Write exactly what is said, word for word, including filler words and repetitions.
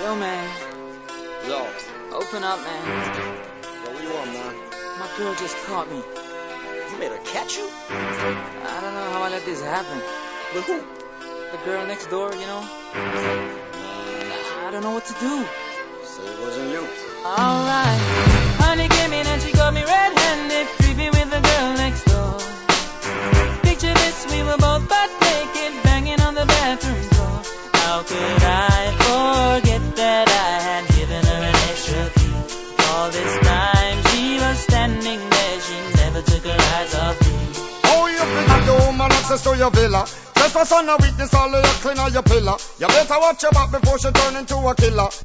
Yo, man. Yo. Open up, man. Yo, what you want, man? My girl just caught me. You made her catch you? I don't know how I let this happen. With who? The girl next door, you know? I don't know what to do. Say it wasn't you. Alright. Honey came in and she got me red-handed, creepy with the girl next door. Picture this, we were both butt naked, banging on the bathroom floor. How could I forget that I had given her an extra key? All this time she was standing there, she never took her eyes off me. Oh, you think that the woman access to your villa? Just for son of weakness, all of your clean on your pillar. You better watch your back before she turn into a killer.